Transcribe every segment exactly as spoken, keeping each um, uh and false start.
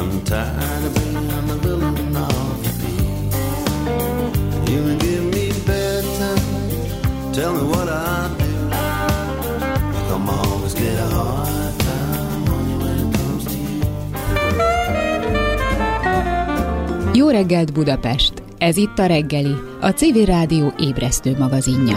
I'm tired of being the villain of the piece. You can give me bedtime, tell me what I do. Come always get a hard time honey, when it comes to you. Jó reggelt Budapest! Ez itt a reggeli, a Civil Rádió ébresztő magazinja.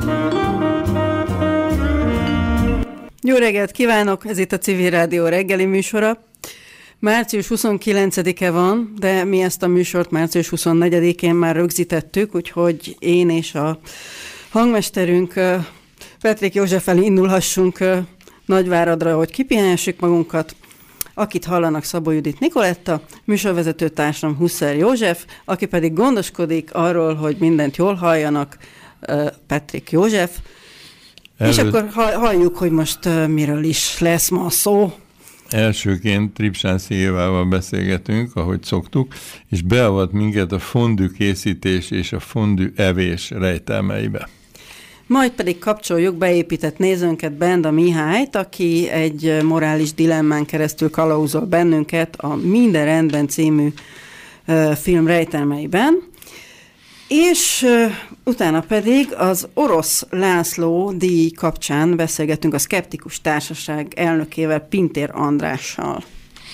Jó reggelt kívánok! Ez itt a Civil Rádió reggeli műsora. március huszonkilencedike van, de mi ezt a műsort március huszonnegyedikén már rögzítettük, úgyhogy én és a hangmesterünk Petrik Józseffel indulhassunk Nagyváradra, hogy kipihenjessük magunkat. Akit hallanak, Szabó Judit Nikoletta, műsorvezető társam Husser József, aki pedig gondoskodik arról, hogy mindent jól halljanak, Petrik József. Előtt... És akkor halljuk, hogy most miről is lesz ma szó. Elsőként Tripsán Szilvával beszélgetünk, ahogy szoktuk, és beavat minket a fondű készítés és a fondű evés rejtelmeibe. Majd pedig kapcsoljuk beépített nézőnket, Benda Mihályt, aki egy morális dilemmán keresztül kalauzol bennünket a Minden rendben című uh, film rejtelmeiben. És uh, utána pedig az Orosz László díj kapcsán beszélgetünk a Szkeptikus Társaság elnökével, Pintér Andrással.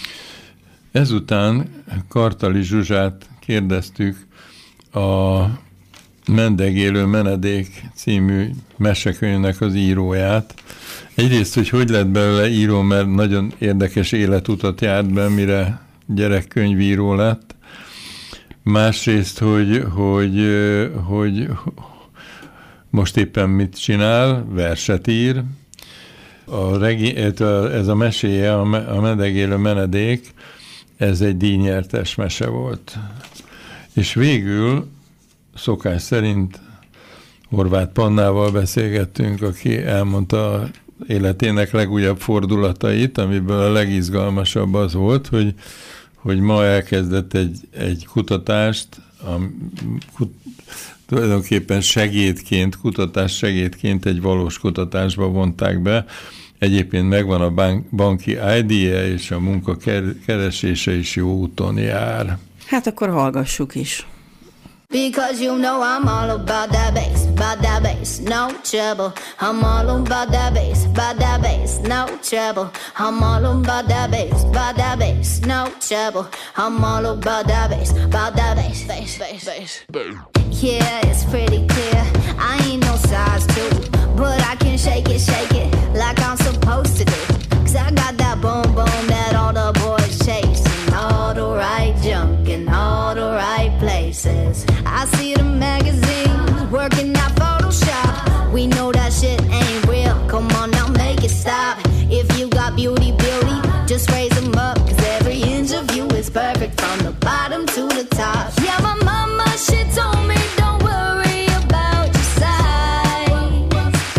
Ezután Kartali Zsuzsát kérdeztük a Mendegélő menedék című mesekönyvnek az íróját. Egyrészt, hogy hogy lett belőle író, mert nagyon érdekes életutat járt be, mire gyerekkönyvíró lett. Másrészt, hogy, hogy, hogy most éppen mit csinál, verset ír. A regi, ez a meséje, a Mendegélő menedék, ez egy díjnyertes mese volt. És végül szokás szerint Horváth Pannával beszélgettünk, aki elmondta életének legújabb fordulatait, amiből a legizgalmasabb az volt, hogy, hogy ma elkezdett egy, egy kutatást, a, kut, tulajdonképpen segédként, kutatás segédként egy valós kutatásba vonták be. Egyébként megvan a bank, banki í dé-je, és a munka keresése is jó úton jár. Hát akkor hallgassuk is. Because you know I'm all about that bass, about that bass, no trouble. I'm all about that bass, about that bass, no trouble. I'm all about that bass, about that bass, no trouble. I'm all about that bass, about that bass, bass, bass, bass. Yeah, it's pretty clear. I ain't no size two, but I can shake it, shake it like I'm supposed to do. Cause I got that boom boom that all the boys chase. All the right junk in all the right places. I see the magazines working out Photoshop. We know that shit ain't real. Come on now, make it stop. If you got beauty, beauty, just raise them up. Cause every inch of you is perfect from the bottom to the top. Yeah, my mama, she told me don't worry about your size.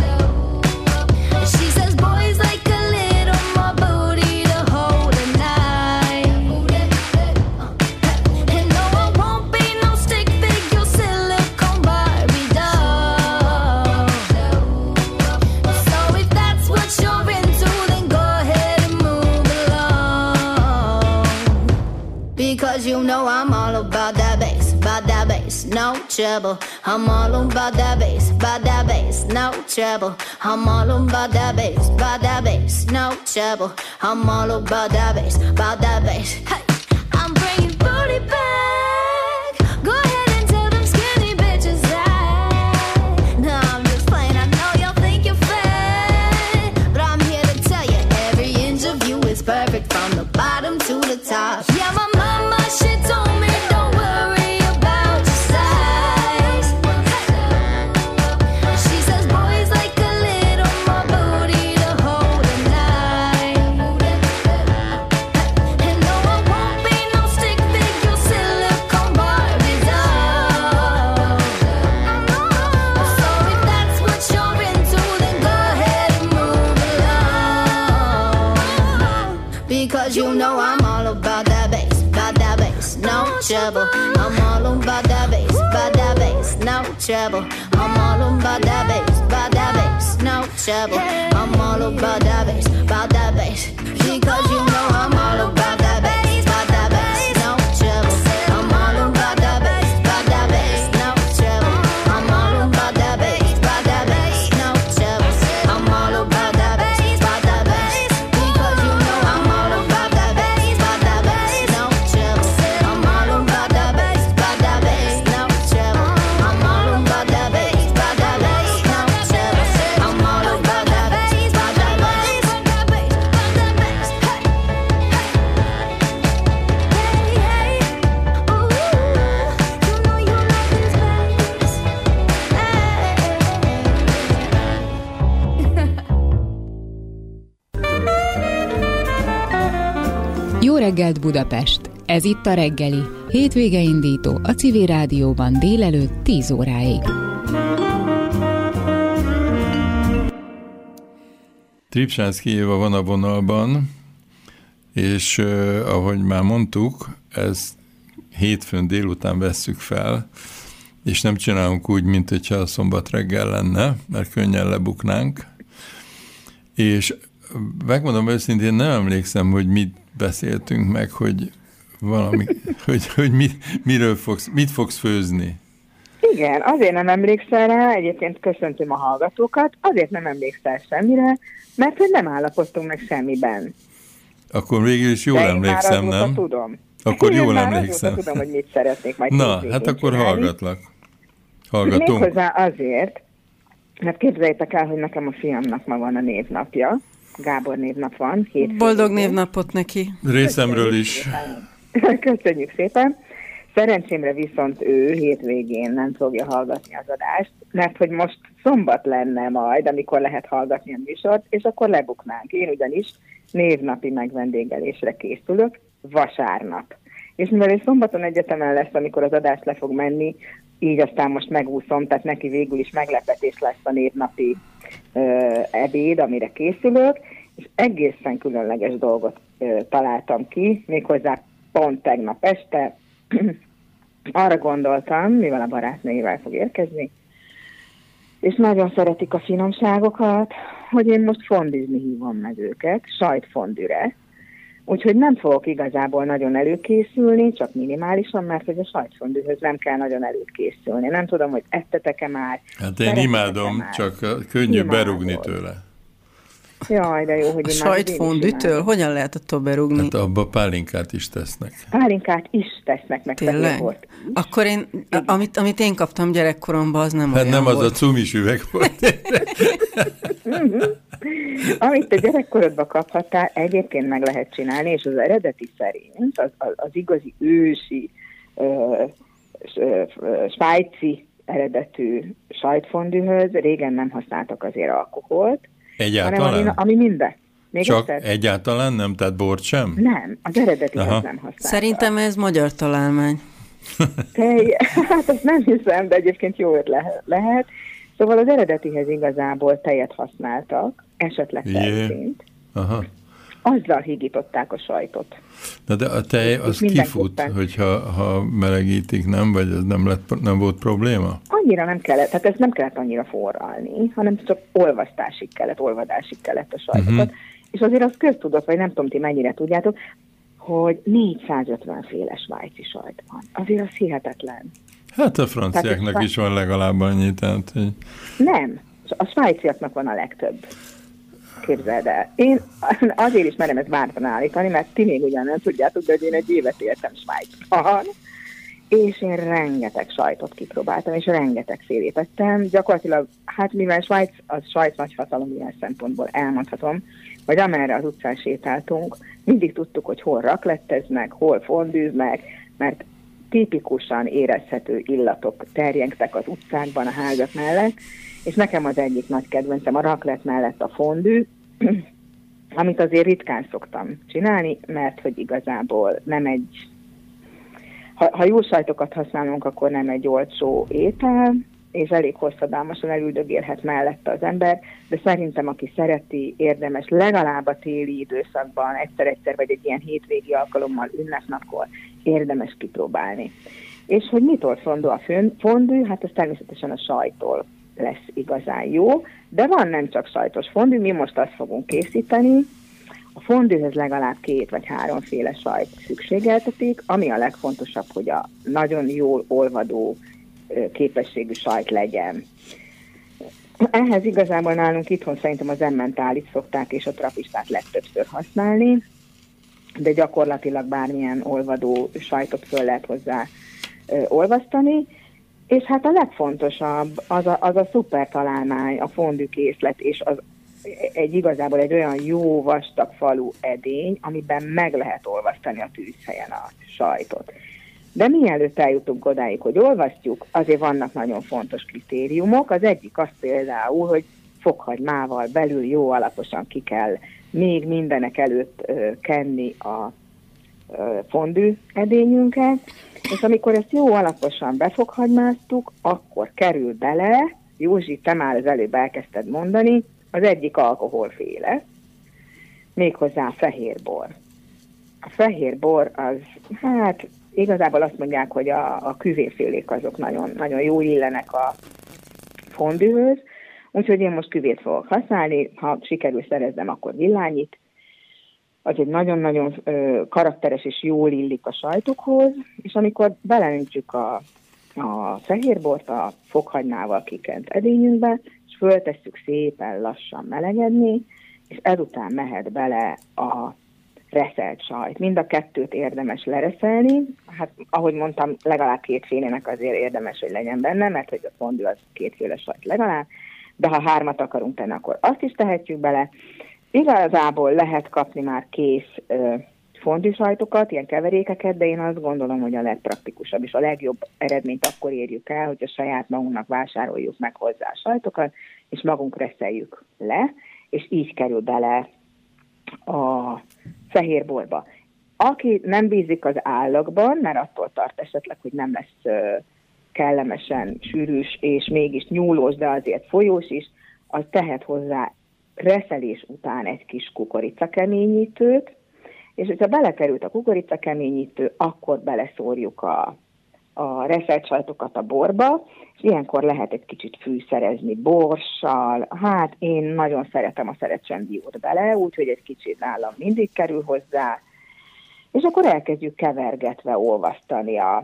She says boys like a little more booty to hold at night. And no, I won't be no stick figure silicone Barbie doll. So if that's what you're into, then go ahead and move along. Because you know I'm all about that bass, about that bass, no trouble. I'm all about that bass, about that bass, no trouble. I'm all about that bass, about that bass, no trouble. I'm all about that bass, about that bass. Hey, I'm bringing booty back. Go ahead and tell them skinny bitches that. No, I'm just playing. I know y'all think you're fat, but I'm here to tell you every inch of you is perfect from the bottom to the top. Yeah, my mama, she told me don't worry about your size. She says boys like a little more booty to hold at night. And no, I won't be no stick figure silicone Barbie doll. So if that's what you're into, then go ahead and move along. Because you know I'm all about that bass, about that bass, no trouble. I'm all about that bass, about that bass, no trouble. I'm all about that bass, about that bass, no trouble. I'm all about that bass, about that bass. Because you know I'm all about that bass, about that reggelt Budapest! Ez itt a reggeli, hétvége indító a Civil Rádióban délelőtt tíz óráig. Tripsánszky Éva van a vonalban, és uh, ahogy már mondtuk, ezt hétfőn délután vesszük fel, és nem csinálunk úgy, mint hogyha a szombat reggel lenne, mert könnyen lebuknánk. És megmondom őszintén, nem emlékszem, hogy mit beszéltünk meg, hogy valami, hogy, hogy mit, miről fogsz, mit fogsz főzni. Igen, azért nem emlékszel rá, egyébként köszöntöm a hallgatókat, azért nem emlékszel semmire, mert hogy nem állapodtunk meg semmiben. Akkor végül is jól De emlékszem, én már nem? tudom. Akkor én jól már emlékszem. tudom, hogy mit szeretnék majd. Na, hát akkor csinálni. Hallgatlak. Hallgatunk. Méghozzá azért, mert képzeljétek el, hogy nekem a fiamnak ma van a névnapja. Gábor névnap van. Hétfőn. Boldog névnapot neki. Részemről is. Köszönjük szépen. Szerencsémre viszont ő hétvégén nem fogja hallgatni az adást, mert hogy most szombat lenne majd, amikor lehet hallgatni a műsort, és akkor lebuknánk. Én ugyanis névnapi megvendégelésre készülök vasárnap. És mivel ő szombaton egyetemen lesz, amikor az adás le fog menni, így aztán most megúszom, tehát neki végül is meglepetés lesz a névnapi ö, ebéd, amire készülök, és egészen különleges dolgot ö, találtam ki, méghozzá pont tegnap este. Arra gondoltam, mivel a barátnőivel fog érkezni, és nagyon szeretik a finomságokat, hogy én most fondizni hívom meg őket, sajtfondűre. Úgyhogy nem fogok igazából nagyon előkészülni, csak minimálisan, mert hogy a sajtfondűhöz nem kell nagyon előkészülni. Nem tudom, hogy ettetek-e már. Hát én imádom, már. Csak könnyű Imádod. berúgni tőle. Jaj, de jó, hogy a sajtfondűtől? Hogyan lehet attól berúgni? Hát abba pálinkát is tesznek. Pálinkát is tesznek, meg tényleg? Akkor én, amit, amit én kaptam gyerekkoromban, az nem hát olyan nem volt. Az a cumis üveg volt. Amit te gyerekkorodban kaphattál, egyébként meg lehet csinálni, és az eredeti szerint, az, az, az igazi ősi, ö, ö, ö, svájci eredetű sajtfondűhöz régen nem használtak azért alkoholt, egyáltalán? Hanem, ami, ami minden. Még csak egyszer? Egyáltalán nem? Tehát bort sem? Nem, az eredetihez nem használtak. Szerintem ez magyar találmány. Te, hát azt nem hiszem, de egyébként jó ötlet lehet. Szóval az eredetihez igazából tejet használtak, esetleg tejszínt. Aha. Azzal hígították a sajtot. Na de a tej az kifut, hogyha ha melegítik, nem? Vagy ez nem, lett, nem volt probléma? Annyira nem kellett, tehát ezt nem kellett annyira forralni, hanem csak olvasztásig kellett, olvadásig kellett a sajtokat. Uh-huh. És azért az köztudott, vagy nem tudom, ti mennyire tudjátok, hogy négyszázötven féle svájci sajt van. Azért az hihetetlen. Hát a franciáknak tehát is van legalább annyi, tehát... Hogy... Nem, a svájciaknak van a legtöbb. Képzeld el. Én azért is merem ezt bártan állítani, mert ti még ugyan nem tudjátok, de én egy évet éltem Svájcban, és én rengeteg sajtot kipróbáltam, és rengeteg félét ettem. Gyakorlatilag, hát mivel Svájc, az Svájc nagyhatalom ilyen szempontból elmondhatom, hogy amerre az utcán sétáltunk, mindig tudtuk, hogy hol rakletteznek, hol fondűznek, mert tipikusan érezhető illatok terjengtek az utcákban, a házak mellett, és nekem az egyik nagy kedvencem a raclette mellett a fondű, amit azért ritkán szoktam csinálni, mert hogy igazából nem egy, ha, ha jó sajtokat használunk, akkor nem egy olcsó étel, és elég hosszadalmasan elüldögélhet mellette az ember, de szerintem aki szereti, érdemes legalább a téli időszakban egyszer-egyszer, vagy egy ilyen hétvégi alkalommal, ünnepnapkor érdemes kipróbálni. És hogy mitől fondú a fondű? Hát ez természetesen a sajttól lesz igazán jó, de van nem csak sajtos fondű, mi most azt fogunk készíteni. A fondűhöz legalább két vagy háromféle sajt szükségeltetik, ami a legfontosabb, hogy a nagyon jól olvadó képességű sajt legyen. Ehhez igazából nálunk itthon szerintem az emmentálit szokták és a trapistát legtöbbször használni, de gyakorlatilag bármilyen olvadó sajtot föl lehet hozzá ö, olvasztani, és hát a legfontosabb az a, az a szuper találmány, a fondűkészlet, és az egy igazából egy olyan jó vastag falú edény, amiben meg lehet olvasztani a tűzhelyen a sajtot. De mielőtt eljutunk odáig, hogy olvasztjuk, azért vannak nagyon fontos kritériumok. Az egyik az például, hogy fokhagymával belül jó alaposan ki kell még mindenek előtt ö, kenni a fondű edényünket, és amikor ezt jó alaposan befoghagymáztuk, akkor kerül bele, Józsi, te már az előbb elkezdted mondani, az egyik alkoholféle, méghozzá a fehérbor. A fehérbor az, hát igazából azt mondják, hogy a, a küvéfélék azok nagyon, nagyon jól illenek a fondűhöz, úgyhogy én most küvét fogok használni, ha sikerül szereznem, akkor villányit. Az egy nagyon-nagyon ö, karakteres és jól illik a sajtokhoz, és amikor beleöntjük a, a fehérbort a fokhagymával kikent edényünkbe, és föltesszük szépen lassan melegedni, és ezután mehet bele a reszelt sajt. Mind a kettőt érdemes lereszelni. Hát, ahogy mondtam, legalább kétfélének azért érdemes, hogy legyen benne, mert hogy a fondű az kétféle sajt legalább, de ha hármat akarunk tenni, akkor azt is tehetjük bele. Igazából lehet kapni már kész ö, fondűsajtokat, ilyen keverékeket, de én azt gondolom, hogy a legpraktikusabb és a legjobb eredményt akkor érjük el, hogyha saját magunknak vásároljuk meg hozzá a sajtokat, és magunk reszeljük le, és így kerül bele a fehérborba. Aki nem bízik az állagban, mert attól tart esetleg, hogy nem lesz ö, kellemesen sűrűs, és mégis nyúlós, de azért folyós is, az tehet hozzá reszelés után egy kis kukoricakeményítőt, és hogyha belekerült a kukoricakeményítő, akkor beleszórjuk a, a reszelt sajtokat a borba, és ilyenkor lehet egy kicsit fűszerezni borssal. Hát én nagyon szeretem a szerecsendiót bele, úgyhogy egy kicsit nálam mindig kerül hozzá, és akkor elkezdjük kevergetve olvasztani a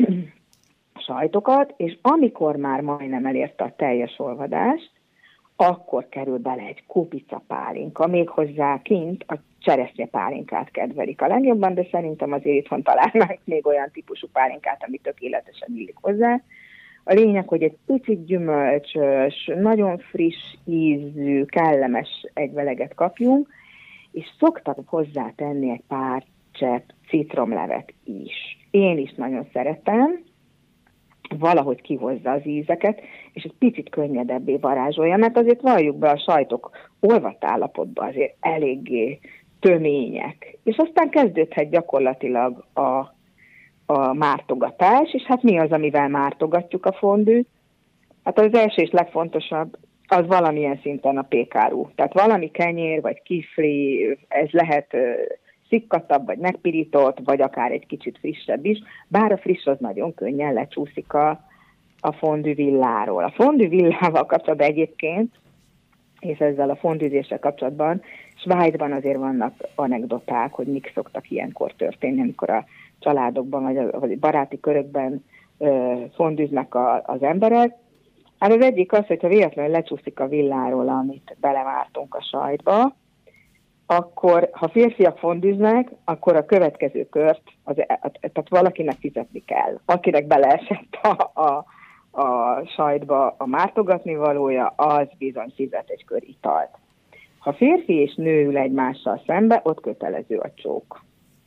sajtokat, és amikor már majdnem elérte a teljes olvadást, akkor kerül bele egy kupica pálinka, méghozzá kint a cseresznyepálinkát kedvelik a legjobban, de szerintem azért itthon találnánk még olyan típusú pálinkát, ami tökéletesen illik hozzá. A lényeg, hogy egy picit gyümölcsös, nagyon friss ízű, kellemes egyveleget kapjunk, és szoktak hozzá tenni egy pár csepp citromlevet is. Én is nagyon szeretem, valahogy kihozza az ízeket, és egy picit könnyedebbé varázsolja, mert azért valljuk be, a sajtok olvadt állapotban azért eléggé tömények. És aztán kezdődhet gyakorlatilag a, a mártogatás, és hát mi az, amivel mártogatjuk a fondűt? Hát az első és legfontosabb, az valamilyen szinten a pékárú. Tehát valami kenyér, vagy kifli, ez lehet szikkatabb, vagy megpirított, vagy akár egy kicsit frissebb is, bár a friss az nagyon könnyen lecsúszik a, a fondű villáról. A fondű villával kapcsolatban egyébként, és ezzel a fondűzéssel kapcsolatban Svájcban azért vannak anekdoták, hogy mik szoktak ilyenkor történni, amikor a családokban, vagy a vagy baráti körökben ö, fondűznek a, az emberek. Hát az egyik az, hogyha véletlenül lecsúszik a villáról, amit belemártunk a sajtba, akkor, ha férfiak fondűznek, akkor a következő kört, az, tehát valakinek fizetni kell. Akinek beleesett a, a, a sajtba a mártogatni valója, az bizony fizet egy kör italt. Ha férfi és nő ül egymással szembe, ott kötelező a csók.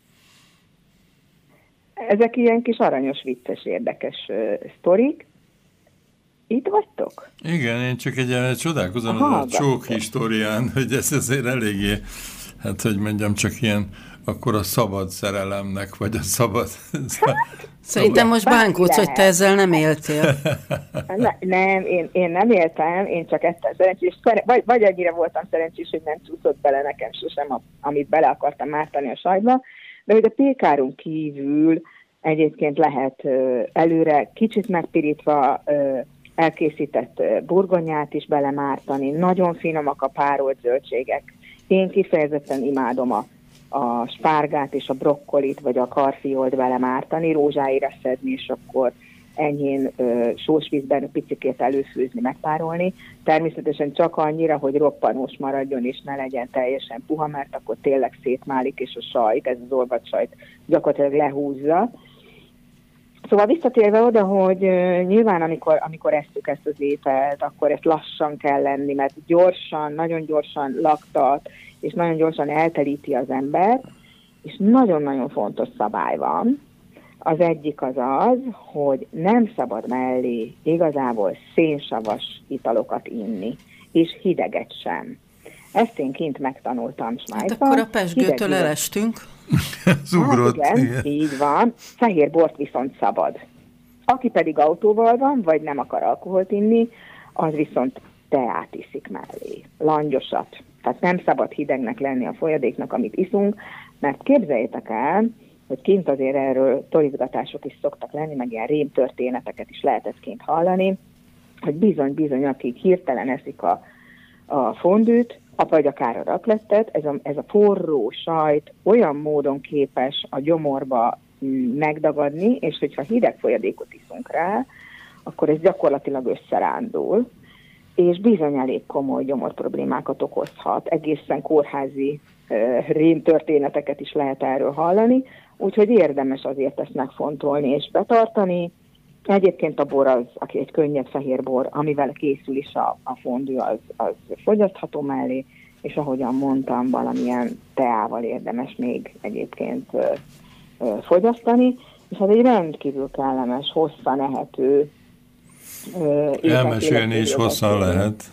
Ezek ilyen kis aranyos, vicces, érdekes uh, sztorik. Itt vagytok? Igen, én csak egy csodálkozom a csók histórián, hogy ez azért eléggé, hát hogy mondjam, csak ilyen akkor a szabad szerelemnek, vagy a szabad... szabad Szerintem most bánkódsz, hogy te ezzel nem éltél. Ne, nem, én, én nem éltem, én csak ettem szerencsés, vagy, vagy annyira voltam szerencsés, hogy nem csúszott bele nekem sosem, a, amit bele akartam mártani a sajtba, de hogy a pékárunk kívül egyébként lehet előre kicsit megpirítva elkészített burgonyát is belemártani, nagyon finomak a párolt zöldségek. Én kifejezetten imádom a, a spárgát és a brokkolit, vagy a karfiolt belemártani, rózsáira szedni, és akkor enyhén ö, sósvízben picikét előfőzni, megpárolni. Természetesen csak annyira, hogy roppanós maradjon, és ne legyen teljesen puha, mert akkor tényleg szétmálik, és a sajt, ez az olvadt sajt gyakorlatilag lehúzza. Szóval visszatérve oda, hogy uh, nyilván amikor, amikor esztük ezt az ételt, akkor ezt lassan kell lenni, mert gyorsan, nagyon gyorsan laktat, és nagyon gyorsan eltelíti az ember, és nagyon-nagyon fontos szabály van. Az egyik az az, hogy nem szabad mellé igazából szénsavas italokat inni, és hideget sem. Ezt én kint megtanultam Svájcban. Hát akkor a pezsgőtől elestünk. Zugrott. Hát igen, igen, így van. Fehér bort viszont szabad. Aki pedig autóval van, vagy nem akar alkoholt inni, az viszont teát iszik mellé. Langyosat. Tehát nem szabad hidegnek lenni a folyadéknak, amit iszunk, mert képzeljétek el, hogy kint azért erről torizgatások is szoktak lenni, meg ilyen rémtörténeteket is lehetett kint hallani, hogy bizony-bizony, akik hirtelen eszik a, a fondűt, vagy akár a raklettet, ez a, ez a forró sajt olyan módon képes a gyomorba megdagadni, és hogyha hideg folyadékot iszunk rá, akkor ez gyakorlatilag összerándul, és bizony elég komoly gyomor problémákat okozhat. Egészen kórházi uh, rémtörténeteket is lehet erről hallani, úgyhogy érdemes azért ezt megfontolni és betartani. Egyébként a bor az, aki egy könnyed fehér bor, amivel készül is a, a fondű, az, az fogyasztható mellé, és ahogyan mondtam, valamilyen teával érdemes még egyébként uh, uh, fogyasztani, és ez egy rendkívül kellemes, hosszan ehető uh, elmesélni is hosszan lehet.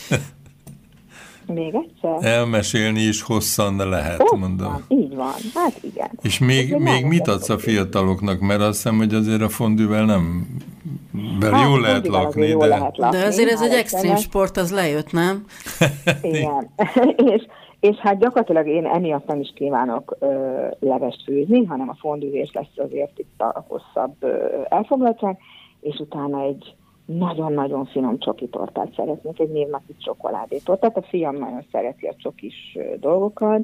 Még egyszer? Elmesélni is hosszan lehet, hosszan, mondom. Így van, hát igen. És még, még mit adsz a fiataloknak? Mert azt hiszem, hogy azért a fondűvel nem... Bár hát, jól lehet lakni, jól de... Lehet lakni, de azért ez egy extrém extrém sport, az lejött, nem? Igen. és, és hát gyakorlatilag én emiatt nem is kívánok ö, levest főzni, hanem a fondűzés lesz azért itt a hosszabb ö, elfoglaltság, és utána egy nagyon-nagyon finom csokitortát szeretnék, egy névnapi csokoládétortát. A fiam nagyon szereti a csokis dolgokat,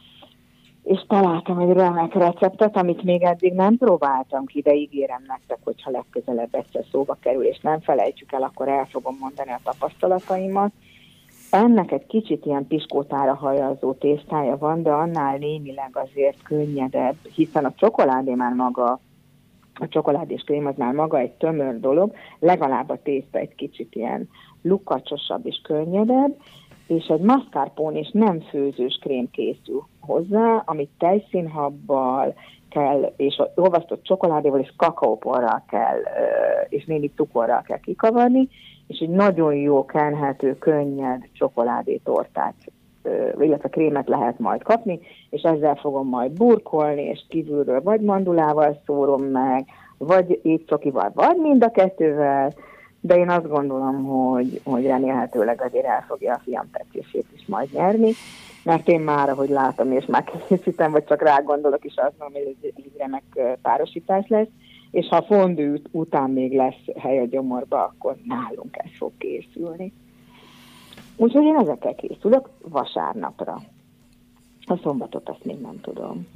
és találtam egy remek receptet, amit még eddig nem próbáltam ki, de ígérem nektek, hogyha legközelebb egyszer szóba kerül, és nem felejtsük el, akkor el fogom mondani a tapasztalataimat. Ennek egy kicsit ilyen piskótára hajazó tésztája van, de annál némileg azért könnyedebb, hiszen a csokoládé már maga, a csokoládés krém az már maga egy tömör dolog, legalább a tészta egy kicsit ilyen lukacsosabb és könnyedebb, és egy mascarpone és nem főzős krém készül hozzá, amit tejszínhabbal kell, és olvasztott csokoládéval és kakaóporral kell, és némi cukorral kell kikavarni, és egy nagyon jó kenhető, könnyed csokoládétortát, illetve krémet lehet majd kapni, és ezzel fogom majd burkolni, és kívülről vagy mandulával szórom meg, vagy étcsokival, vagy mind a kettővel, de én azt gondolom, hogy, hogy remélhetőleg azért el fogja a fiam tetszését is majd nyerni, mert én már, ahogy látom, és már készítem, vagy csak rá gondolok, és azt mondom, hogy ez egy remek párosítás lesz, és ha a fondű után még lesz hely a gyomorba, akkor nálunk ez fog készülni. Úgyhogy én ezekkel készülök vasárnapra. A szombatot azt még nem tudom.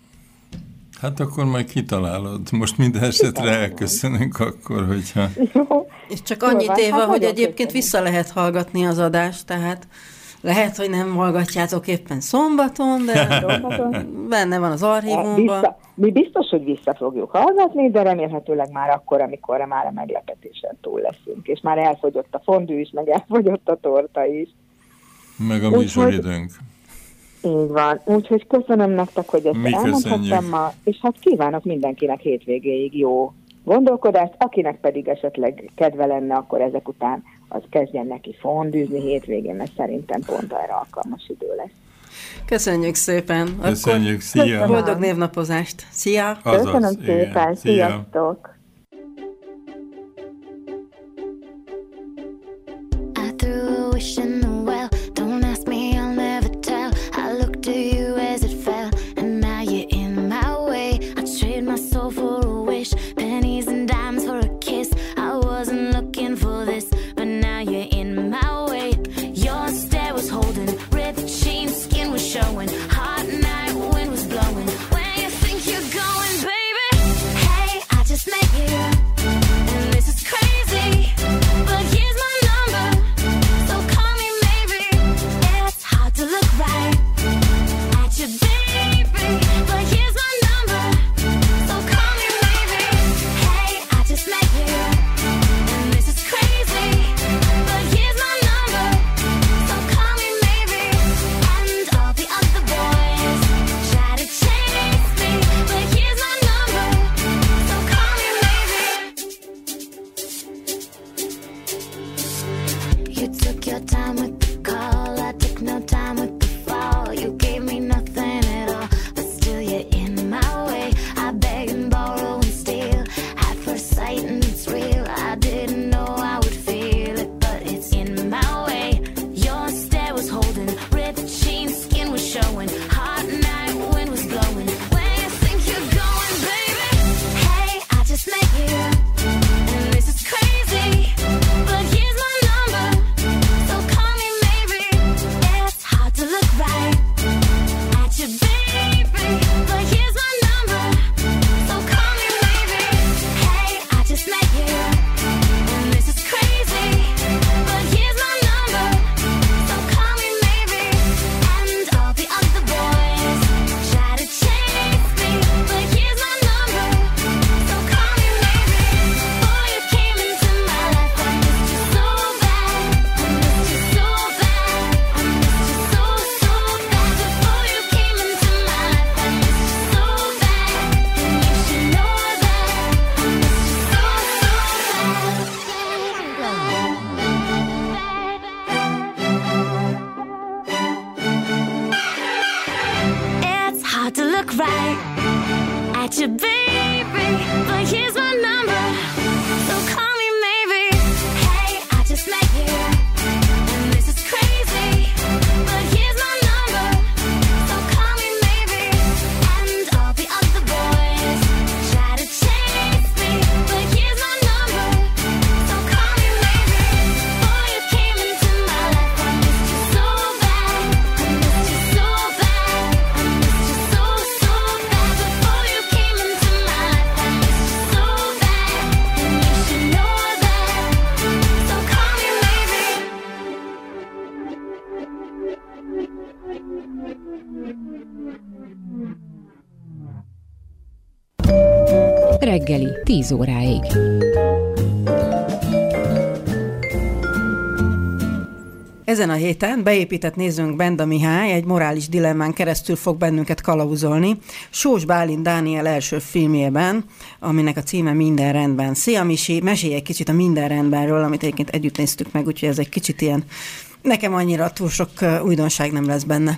Hát akkor majd kitalálod. Most minden esetre elköszönünk akkor, hogyha... Jó. És csak annyit éve, hát hogy egyébként vissza lehet hallgatni az adást, tehát lehet, hogy nem hallgatjátok éppen szombaton, de szombaton. Benne van az archívumban. Mi biztos, hogy vissza fogjuk hallgatni, de remélhetőleg már akkor, amikor már a meglepetésen túl leszünk, és már elfogyott a fondű is, meg elfogyott a torta is. Meg a műsoridőnk. Így van. Úgyhogy köszönöm nektek, hogy ezt Mi elmondhattam ma, és hát kívánok mindenkinek hétvégéig jó gondolkodást, akinek pedig esetleg kedve lenne, akkor ezek után az kezdjen neki fondűzni hétvégén, mert szerintem pont erre alkalmas idő lesz. Köszönjük szépen. Köszönjük, akkor szia! Boldog névnapozást. Szia! Azaz, köszönöm szépen, igen. Szia. Sziasztok! I threw a wish in the well. Don't ask me, I'll never tell. I looked to you as it fell, and now you're in my way. I trade my soul for a wish, pennies and dimes for a kiss. I wasn't looking for this, but now you're in my way. Your stare was holding, ripped jeans, skin was showing. Hot night, wind was blowing. Where you think you're going, baby? Hey, I just make maybe, but here's my number, so call me maybe. Hey, I just met you, and this is crazy, but here's my number, so call me maybe. And all the other boys try to chase me, but here's my number, so call me maybe. Before you came into my life, I missed you so bad, I missed you so bad, I missed you so, so bad. Before you came into my life, I missed you so bad, and you should know that, so call me maybe. Reggeli, tíz óráig. Ezen a héten beépített nézőnk Benda Mihály egy morális dilemmán keresztül fog bennünket kalauzolni. Sós Bálint Dániel első filmjében, aminek a címe Minden rendben. Szia Misi, mesélj egy kicsit a Minden rendbenről, amit egyébként együtt néztük meg, úgyhogy ez egy kicsit ilyen, nekem annyira túl sok újdonság nem lesz benne.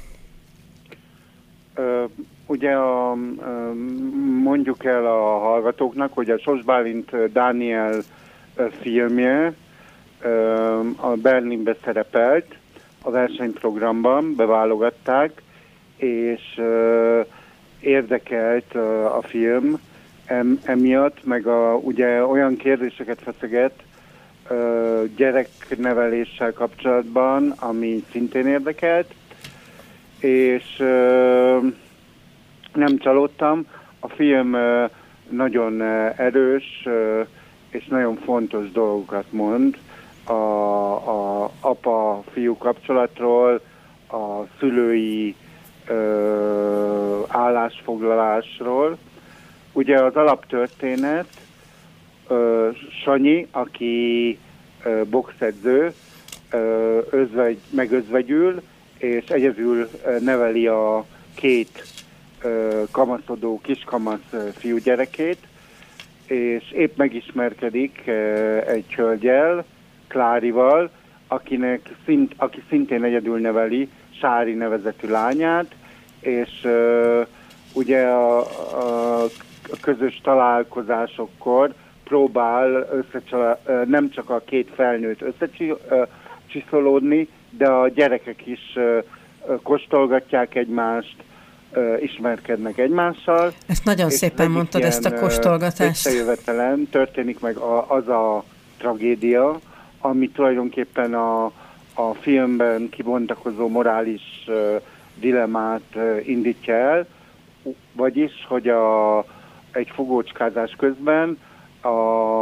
Ö, ugye a, ö, mondjuk el a hallgatóknak, hogy a Sós Bálint Dániel filmje ö, a Berlinbe szerepelt, a versenyprogramban beválogatták, és ö, érdekelt ö, a film em, emiatt, meg a, ugye olyan kérdéseket feszeget ö, gyerekneveléssel kapcsolatban, ami szintén érdekelt, és ö, nem csalódtam. A film ö, nagyon ö, erős ö, és nagyon fontos dolgokat mond a, a apa-fiú kapcsolatról, a szülői ö, állásfoglalásról. Ugye az alaptörténet, ö, Sanyi, aki ö, boxedző, ö, özvegy, megözvegyül, és egyedül neveli a két ö, kamaszodó kiskamasz fiúgyerekét, és épp megismerkedik ö, egy hölgyel, Klárival, akinek szint, aki szintén egyedül neveli Sári nevezetű lányát, és ö, ugye a, a, a közös találkozásokkor próbál összecsala, ö, nem csak a két felnőtt összecsiszolódni, de a gyerekek is ö, ö, kóstolgatják egymást, ö, ismerkednek egymással. Ezt nagyon szépen mondtad, ezt a kóstolgatást. Összejövetelen történik meg a, az a tragédia, ami tulajdonképpen a, a filmben kibontakozó morális uh, dilemmát uh, indítja el, vagyis, hogy a, egy fogócskázás közben a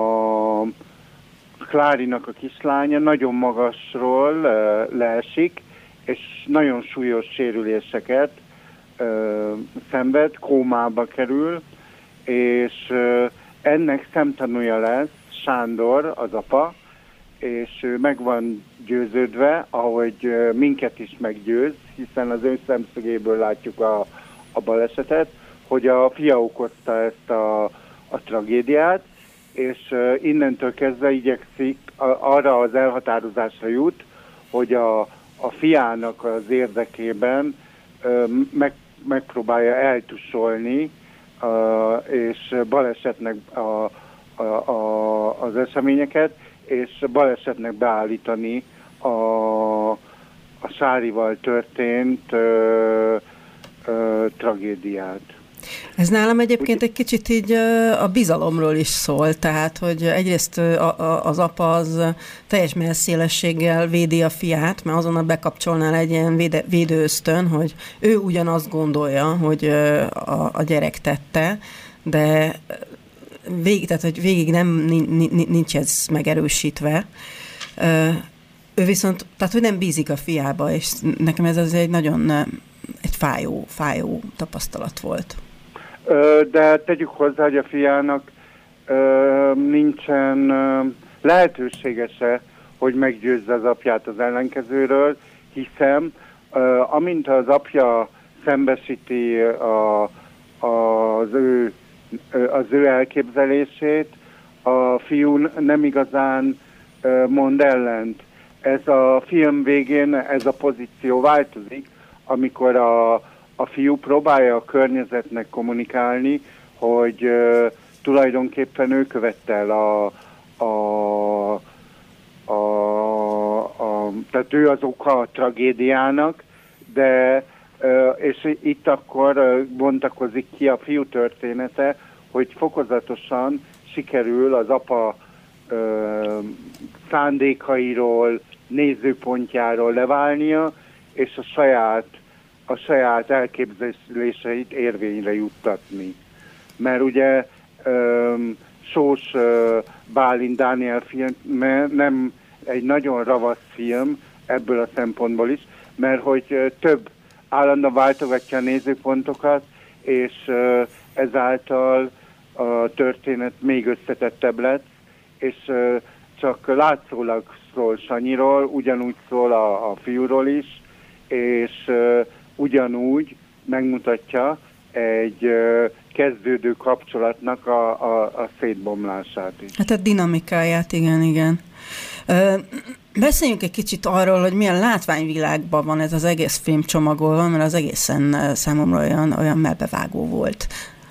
Klárinak a kislánya nagyon magasról uh, leesik, és nagyon súlyos sérüléseket uh, szenved, kómába kerül, és uh, ennek szemtanúja lesz Sándor, az apa, és ő meg van győződve, ahogy minket is meggyőz, hiszen az ő szemszögéből látjuk a, a balesetet, hogy a fia okozta ezt a, a tragédiát, és innentől kezdve igyekszik, arra az elhatározásra jut, hogy a, a fiának az érdekében meg, megpróbálja eltussolni, és balesetnek a, a, a, az eseményeket, és balesetnek beállítani a, a Sárival történt ö, ö, tragédiát. Ez nálam egyébként egy kicsit így a bizalomról is szól, tehát, hogy egyrészt a, a, az apa az teljes messzélességgel védi a fiát, mert azonnal bekapcsolnál egy ilyen véde, védőösztön, hogy ő ugyanazt gondolja, hogy a, a gyerek tette, de végig, tehát, hogy végig nem nincs ez megerősítve. Ő viszont, tehát, hogy nem bízik a fiába, és nekem ez az egy nagyon egy fájó, fájó tapasztalat volt. De tegyük hozzá, hogy a fiának nincsen lehetősége se, hogy meggyőzze az apját az ellenkezőről, hiszen amint az apja szembesíti a, az ő az ő elképzelését, a fiú nem igazán mond ellent. Ez a film végén, ez a pozíció változik, amikor a, a fiú próbálja a környezetnek kommunikálni, hogy ö, tulajdonképpen ő követte el a, a, a, a, tehát ő az oka a tragédiának, de ö, és itt akkor ö, bontakozik ki a fiú története, hogy fokozatosan sikerül az apa ö, szándékairól, nézőpontjáról leválnia, és a saját, a saját elképzeléseit érvényre juttatni. Mert ugye ö, Sós ö, Bálint Dániel film nem egy nagyon ravasz film ebből a szempontból is, mert hogy ö, több állandóan váltogatja a nézőpontokat, és ö, ezáltal a történet még összetettebb lett, és ö, csak látszólag szól Sanyiról, ugyanúgy szól a, a fiúról is, és ö, ugyanúgy megmutatja egy ö, kezdődő kapcsolatnak a, a, a szétbomlását is. Hát a dinamikáját, igen, igen. Ö, beszéljünk egy kicsit arról, hogy milyen látványvilágban van ez az egész film csomagolva, mert az egészen számomra olyan, olyan melbevágó volt.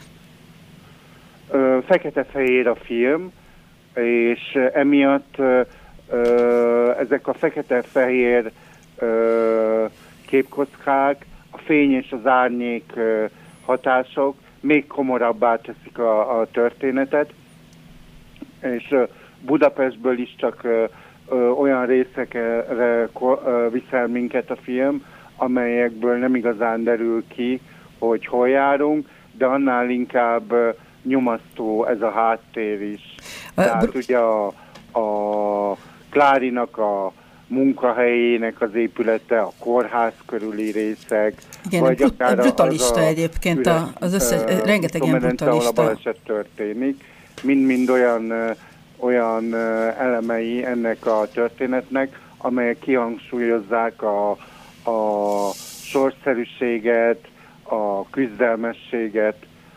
Ö, fekete-fehér a film, és emiatt ö, ö, ezek a fekete-fehér ö, képkockák, a fény és az árnyék ö, hatások még komorabbá teszik a, a történetet, és ö, Budapestből is csak ö, ö, olyan részekre ö, viszel minket a film, amelyekből nem igazán derül ki, hogy hol járunk, de annál inkább ö, nyomasztó ez a háttér is. Tehát Br- ugye a, a Klárinak a munkahelyének az épülete, a kórház körüli részek. Igen, vagy brut- akár brutalista az egyébként, üres, az összes, uh, rengeteg ilyen brutalista. Ahol a baleset történik. Mind-mind olyan, uh, olyan uh, elemei ennek a történetnek, amelyek kihangsúlyozzák a, a sorszerűséget, a küzdelmességet.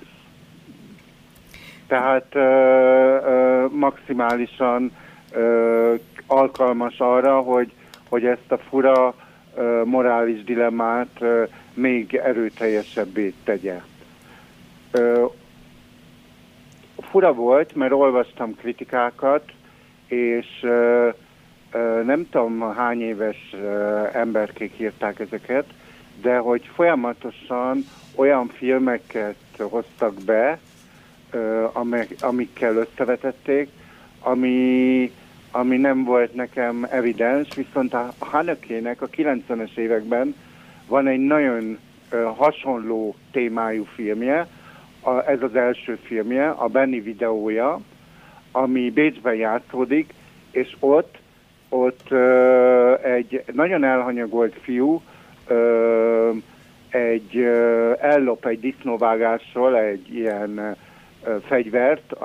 Tehát ö, ö, maximálisan ö, alkalmas arra, hogy, hogy ezt a fura ö, morális dilemmát ö, még erőteljesebbé tegye. Ö, fura volt, mert olvastam kritikákat, és ö, ö, nem tudom hány éves ö, emberkék írták ezeket, de hogy folyamatosan olyan filmeket hoztak be, amikkel összevetették, ami, ami nem volt nekem evidens, viszont a Haneke-nek a kilencvenes években van egy nagyon uh, hasonló témájú filmje, a, ez az első filmje, a Benny videója, ami Bécsben játszódik, és ott, ott uh, egy nagyon elhanyagolt fiú uh, egy, uh, ellop egy disznóvágásról egy ilyen uh, fegyvert,